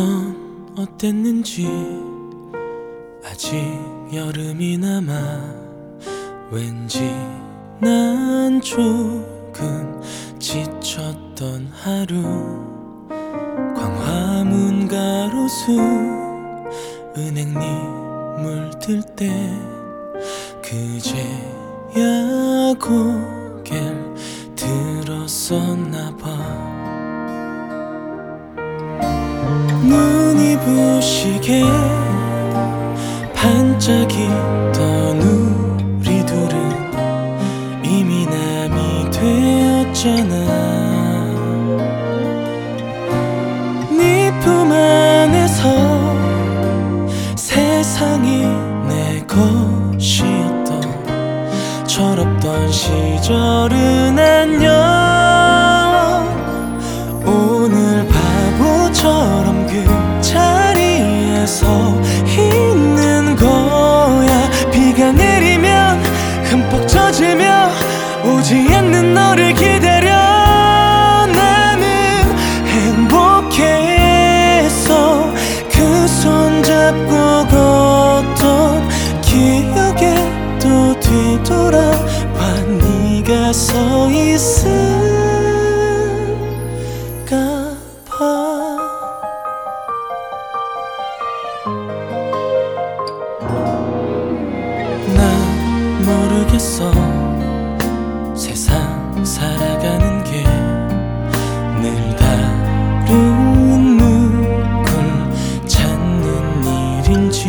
넌 어땠는지 아직 여름이 남아 왠지 난 조금 지쳤던 하루 광화문 가로수 은행잎 물들 때 그제야 고개를 들었었나봐. 눈이 부시게 반짝이던 우리 둘은 이미 남이 되었잖아. 네 품 안에서 세상이 내 것이었던 철없던 시절은 안녕. 오늘 바보처럼 그 자리에서 있는 거야. 비가 내리면 흠뻑 젖으며 오지 않는 너를 기다려. 나는 행복했어. 그 손 잡고 걷던 기억에 또 뒤돌아봐. 네가 서 있을까 봐. 난 모르겠어. 세상 살아가는 게 늘 다른 누굴 찾는 일인지.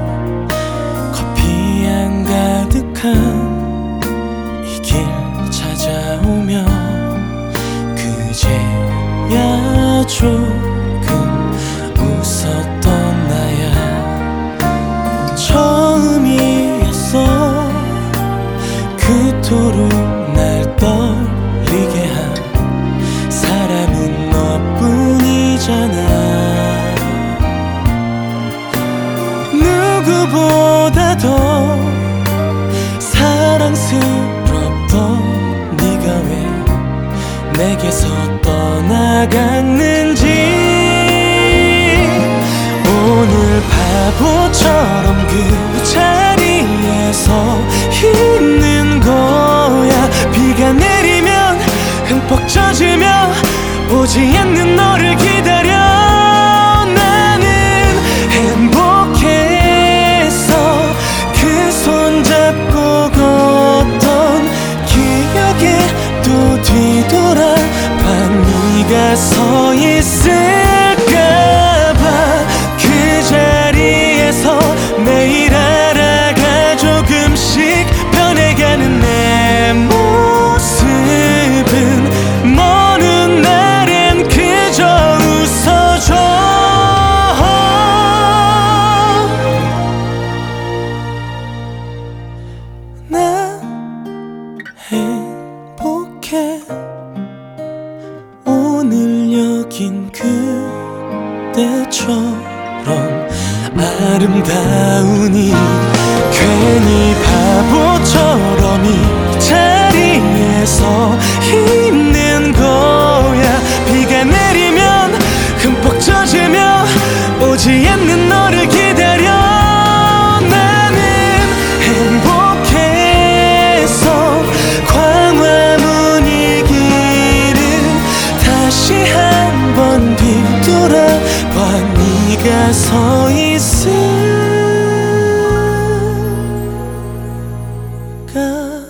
커피향 가득한 이 길 찾아오며 그제야 조금 웃었던 나야. 처음이었어. 그토록 날 떨리게 한 사람은 너뿐이잖아. 누구보다도 사랑스럽던 네가 왜 내게서 떠나갔는지. 오늘 바보처럼 그 자리에서 있는 거야. 비가 내리면 흠뻑 젖으며 오지 않는 너를 기다려. 나는 행복했어. 그 손 잡고 걷던 기억에 또 뒤돌아봐. 네가 서 있을까봐. 그 자리에서 매일 알아가 조금씩 변해가는 내 모습은 먼 날엔 그저 웃어줘. 난 행복해. 오늘 여긴 그때처럼 아름다우니 괜히 바보처럼 이 자리에서 있는 거야. 비가 내리면 흠뻑 젖으며 오지 않는 너를 기다려. 나는 행복했어. 광화문 이 길을 다시 한번 뒤돌아봐. 네가 서 있을까